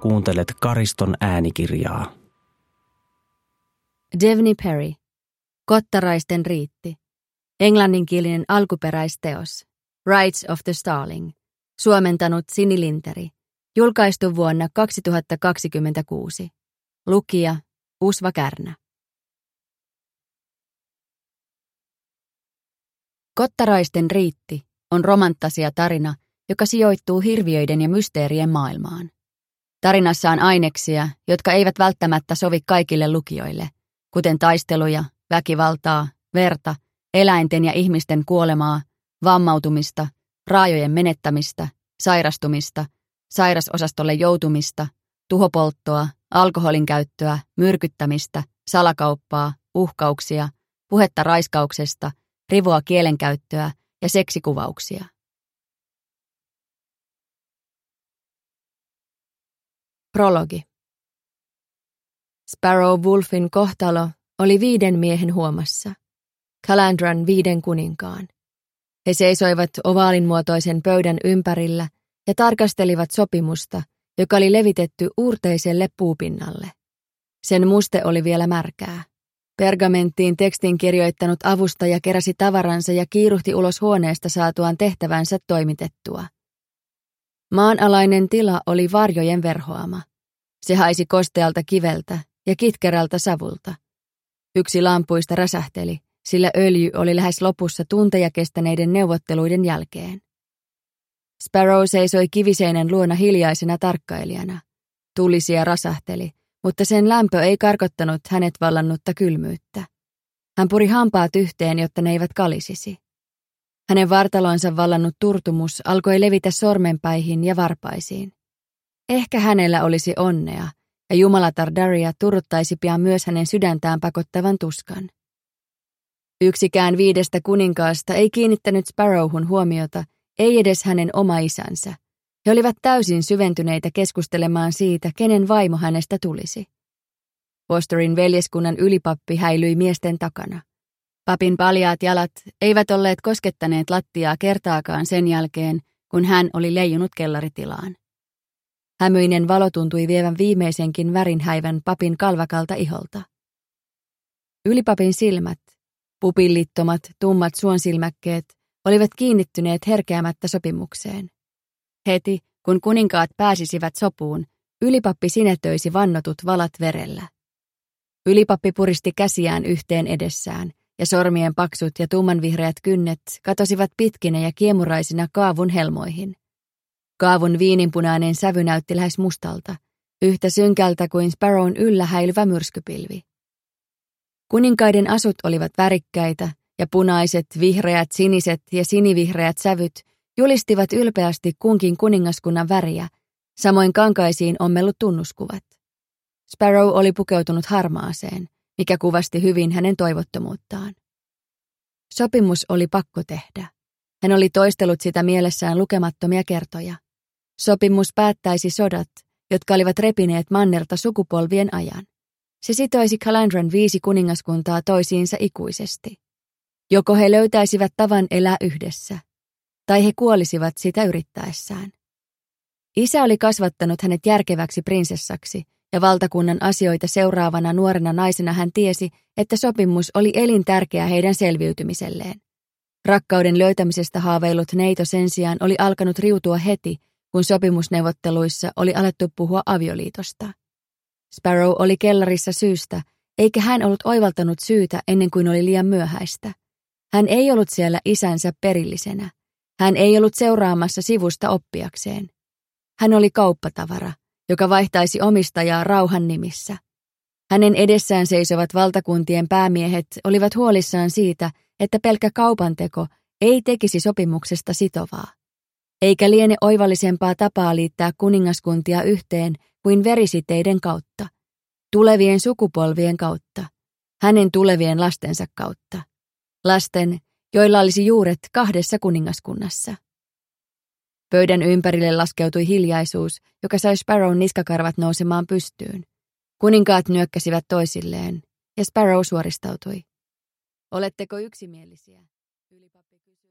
kuuntelet Kariston äänikirjaa. Devney Perry. Kottaraisten riitti. Englanninkielinen alkuperäisteos. Rights of the Starling. Suomentanut Sini Linteri. Julkaistu vuonna 2026. Lukija Usva Kärnä. Kottaraisten riitti on romanttasia tarina, joka sijoittuu hirviöiden ja mysteerien maailmaan. Tarinassa on aineksia, jotka eivät välttämättä sovi kaikille lukijoille, kuten taisteluja, väkivaltaa, verta, eläinten ja ihmisten kuolemaa, vammautumista, raajojen menettämistä, sairastumista, sairasosastolle joutumista, tuhopolttoa, alkoholin käyttöä, myrkyttämistä, salakauppaa, uhkauksia, puhetta raiskauksesta, rivoa kielenkäyttöä ja seksikuvauksia. Prologi. Sparrow Wolfin kohtalo oli 5 miehen huomassa. Calandran 5 kuninkaan. He seisoivat ovaalinmuotoisen pöydän ympärillä ja tarkastelivat sopimusta, joka oli levitetty uurteiselle puupinnalle. Sen muste oli vielä märkää. Pergamenttiin tekstin kirjoittanut avustaja keräsi tavaransa ja kiiruhti ulos huoneesta saatuaan tehtävänsä toimitettua. Maanalainen tila oli varjojen verhoama. Se haisi kostealta kiveltä ja kitkerältä savulta. Yksi lampuista räsähteli, sillä öljy oli lähes lopussa tunteja kestäneiden neuvotteluiden jälkeen. Sparrow seisoi kiviseinän luona hiljaisena tarkkailijana. Tulisia rasahteli, mutta sen lämpö ei karkottanut hänet vallannutta kylmyyttä. Hän puri hampaat yhteen, jotta ne eivät kalisisi. Hänen vartalonsa vallannut turtumus alkoi levitä sormenpäihin ja varpaisiin. Ehkä hänellä olisi onnea, ja jumalatar Daria turruttaisi pian myös hänen sydäntään pakottavan tuskan. Yksikään 5 kuninkaasta ei kiinnittänyt Sparrowhun huomiota, ei edes hänen oma isänsä. He olivat täysin syventyneitä keskustelemaan siitä, kenen vaimo hänestä tulisi. Fosterin veljeskunnan ylipappi häilyi miesten takana. Papin paljaat jalat eivät olleet koskettaneet lattiaa kertaakaan sen jälkeen, kun hän oli leijunut kellaritilaan. Hämyinen valo tuntui vievän viimeisenkin värinhäivän papin kalvakalta iholta. Ylipapin silmät, pupillittomat, tummat suonsilmäkkeet, olivat kiinnittyneet herkeämättä sopimukseen. Heti, kun kuninkaat pääsisivät sopuun, ylipappi sinetöisi vannotut valat verellä. Ylipappi puristi käsiään yhteen edessään, ja sormien paksut ja tummanvihreät kynnet katosivat pitkinä ja kiemuraisina kaavun helmoihin. Kaavun viininpunainen sävy näytti lähes mustalta, yhtä synkältä kuin Sparrown yllä häilyvä myrskypilvi. Kuninkaiden asut olivat värikkäitä, ja punaiset, vihreät, siniset ja sinivihreät sävyt julistivat ylpeästi kunkin kuningaskunnan väriä, samoin kankaisiin ommellut tunnuskuvat. Sparrow oli pukeutunut harmaaseen, mikä kuvasti hyvin hänen toivottomuuttaan. Sopimus oli pakko tehdä. Hän oli toistellut sitä mielessään lukemattomia kertoja. Sopimus päättäisi sodat, jotka olivat repineet mannerta sukupolvien ajan. Se sitoisi Calandran 5 kuningaskuntaa toisiinsa ikuisesti. Joko he löytäisivät tavan elää yhdessä, tai he kuolisivat sitä yrittäessään. Isä oli kasvattanut hänet järkeväksi prinsessaksi, ja valtakunnan asioita seuraavana nuorena naisena hän tiesi, että sopimus oli elintärkeä heidän selviytymiselleen. Rakkauden löytämisestä haaveillut neito sen sijaan oli alkanut riutua heti, kun sopimusneuvotteluissa oli alettu puhua avioliitosta. Sparrow oli kellarissa syystä, eikä hän ollut oivaltanut syytä ennen kuin oli liian myöhäistä. Hän ei ollut siellä isänsä perillisenä. Hän ei ollut seuraamassa sivusta oppiakseen. Hän oli kauppatavara, joka vaihtaisi omistajaa rauhan nimissä. Hänen edessään seisovat valtakuntien päämiehet olivat huolissaan siitä, että pelkkä kaupanteko ei tekisi sopimuksesta sitovaa. Eikä liene oivallisempaa tapaa liittää kuningaskuntia yhteen kuin verisiteiden kautta, tulevien sukupolvien kautta, hänen tulevien lastensa kautta. Lasten, joilla olisi juuret 2 kuningaskunnassa. Pöydän ympärille laskeutui hiljaisuus, joka sai Sparrown niskakarvat nousemaan pystyyn. Kuninkaat nyökkäsivät toisilleen, ja Sparrow suoristautui. Oletteko yksimielisiä? Ylipappi kysyi.